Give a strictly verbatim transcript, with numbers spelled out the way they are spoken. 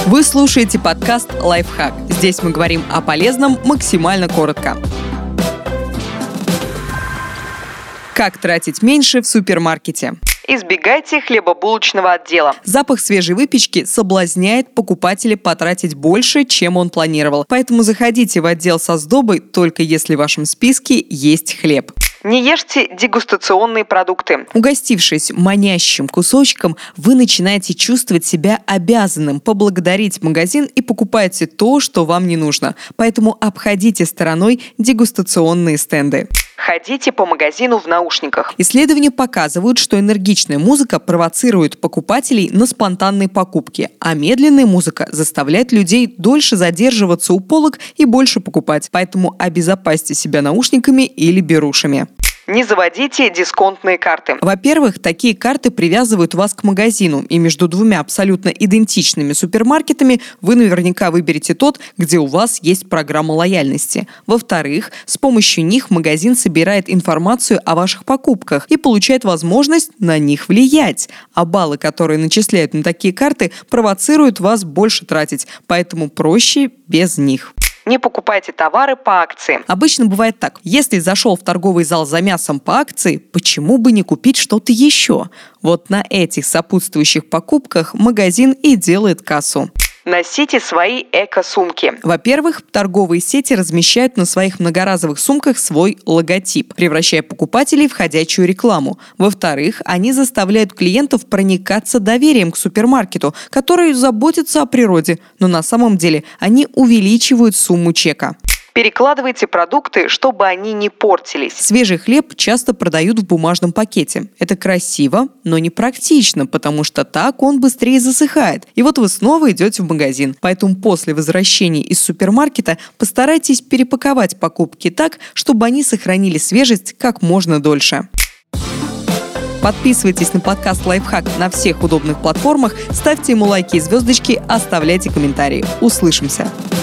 Вы слушаете подкаст «Лайфхак». Здесь мы говорим о полезном максимально коротко. Как тратить меньше в супермаркете? Избегайте хлебобулочного отдела. Запах свежей выпечки соблазняет покупателя потратить больше, чем он планировал. Поэтому заходите в отдел со сдобой только если в вашем списке есть хлеб. Не ешьте дегустационные продукты. Угостившись манящим кусочком, вы начинаете чувствовать себя обязанным поблагодарить магазин и покупаете то, что вам не нужно. Поэтому обходите стороной дегустационные стенды. Ходите по магазину в наушниках. Исследования показывают, что энергичная музыка провоцирует покупателей на спонтанные покупки, а медленная музыка заставляет людей дольше задерживаться у полок и больше покупать. Поэтому обезопасьте себя наушниками или берушами. Не заводите дисконтные карты. Во-первых, такие карты привязывают вас к магазину, и между двумя абсолютно идентичными супермаркетами вы наверняка выберете тот, где у вас есть программа лояльности. Во-вторых, с помощью них магазин собирает информацию о ваших покупках и получает возможность на них влиять. А баллы, которые начисляют на такие карты, провоцируют вас больше тратить, поэтому проще без них. Не покупайте товары по акции. Обычно бывает так. Если зашел в торговый зал за мясом по акции, почему бы не купить что-то еще? Вот на этих сопутствующих покупках магазин и делает кассу. Носите свои эко-сумки. Во-первых, торговые сети размещают на своих многоразовых сумках свой логотип, превращая покупателей в ходячую рекламу. Во-вторых, они заставляют клиентов проникаться доверием к супермаркету, который заботится о природе, но на самом деле они увеличивают сумму чека. Перекладывайте продукты, чтобы они не портились. Свежий хлеб часто продают в бумажном пакете. Это красиво, но не практично, потому что так он быстрее засыхает. И вот вы снова идете в магазин. Поэтому после возвращения из супермаркета постарайтесь перепаковать покупки так, чтобы они сохранили свежесть как можно дольше. Подписывайтесь на подкаст «Лайфхак» на всех удобных платформах, ставьте ему лайки и звездочки, оставляйте комментарии. Услышимся!